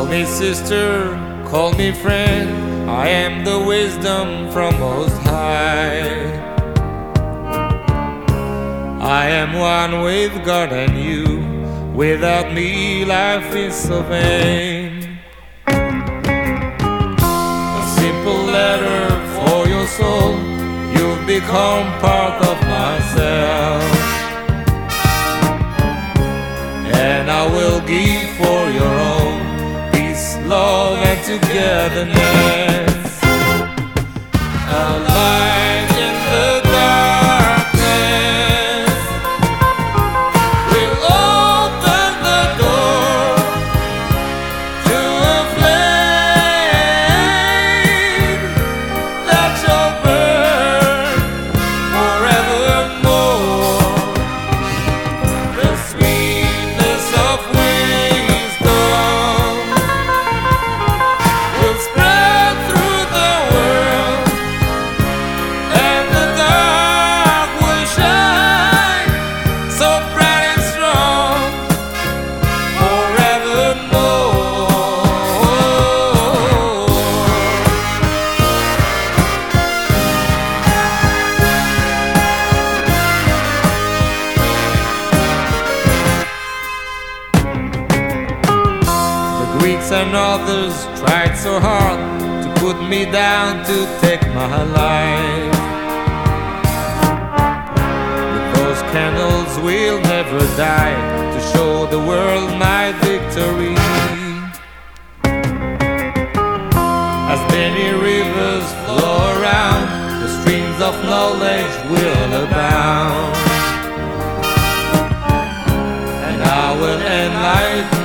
me sister, call me friend, I am the wisdom from Most High. I am one with God and you, without me life is so vain. A simple letter for your soul, you've become part of myself. And I will give for your own peace, love and togetherness. A light in the darkness will open the door to a flame that shall burn forevermore. The sweetness of wisdom will spread through the world, and the dark will shine so bright and strong forevermore. The Greeks and others tried so hard to put me down, to take my life. But those candles will never die, to show the world my victory. As many rivers flow around, the streams of knowledge will abound, and I will enlighten